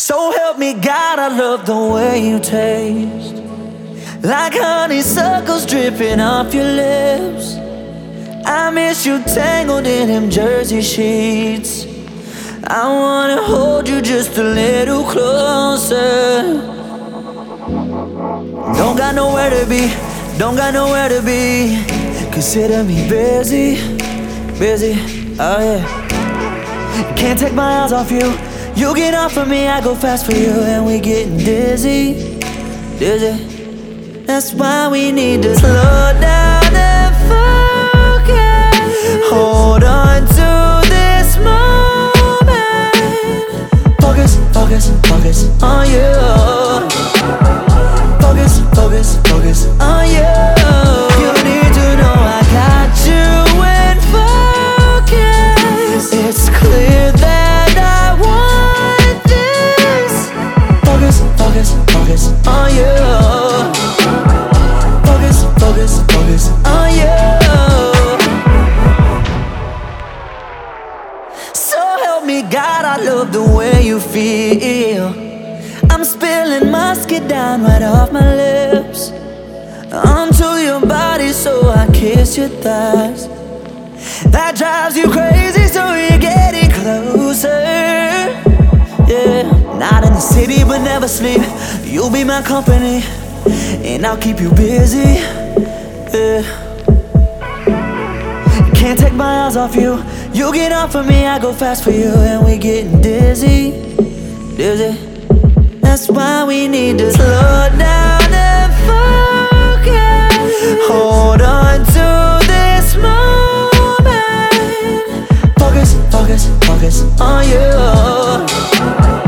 So help me God, I love the way you taste, like honeysuckles dripping off your lips. I miss you tangled in them jersey sheets. I wanna hold you just a little closer. Don't got nowhere to be, don't got nowhere to be. Consider me busy, busy, oh yeah. Can't take my eyes off you. You get off of me, I go fast for you. And we getting dizzy, dizzy. That's why we need to slow down and focus. Hold on to this moment. Focus, focus, focus on you. Focus, focus, focus on you. You need to know I got you in focus. It's clear that I want this. Focus, focus, focus on you. Focus, focus, focus on you. So help me God, I love the way you feel. I'm spilling musket down right off my lips onto your body, so I kiss your thighs. That drives you crazy, so you're getting closer. Yeah, not in the city but never sleep. You'll be my company and I'll keep you busy. Yeah, can't take my eyes off you. You get off of me, I go fast for you. And we getting dizzy, dizzy. That's why we need to slow down and focus. Hold on to this moment. Focus, focus, focus on you.